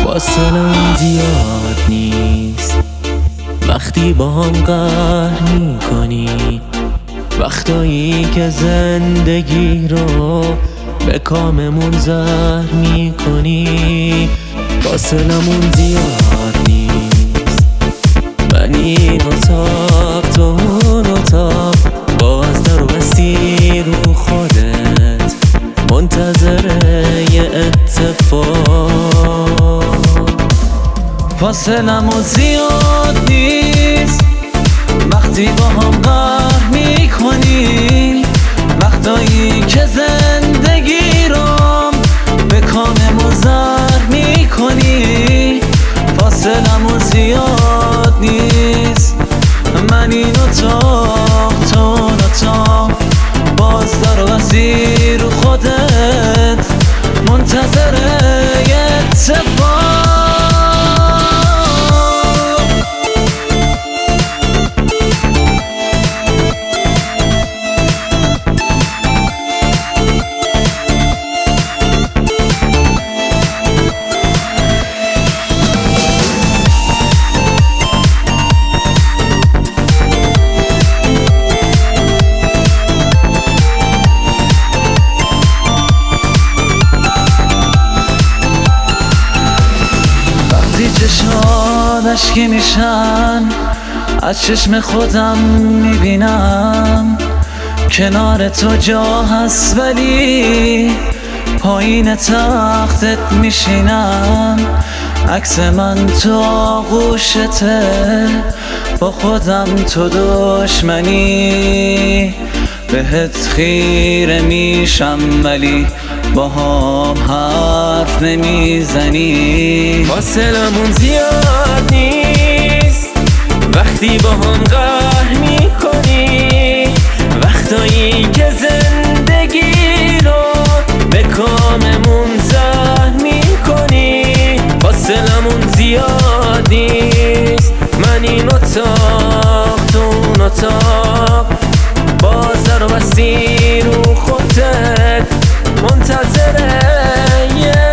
فاصلم زیاد نیست وقتی با هم قهر میکنی، وقتایی که زندگی رو به کاممون زهر میکنی. فاصلمون زیاد نیست، من این اتاق تو اون اتاق، باز در بستی رو خودت منتظره یه اتفاق. فاصلمون زیاد نیست وقتی با هم قهر میکنی، وقتایی که زندگی رو به کاممون زهر میکنی. فاصلمون زیاد نیست، من این اتاق تو اون اتاق، باز در بستی رو خودت منتظره یه اتفاق. چشمات اشکی میشن، از چشم خودم میبینم کنار تو جا هست، ولی پایین تختت میشینم. عکس من تو آغوشته، با خودم تو دشمنی، بهت خیره میشم ولی با هم حرف نمیزنی. فاصلمون زیاد نیست وقتی با هم قهر میکنی، وقتایی که زندگی رو به کاممون زهر میکنی. فاصلمون زیاد نیست، من این اتاق تو اون اتاق، باز در بستی رو خودت منتظره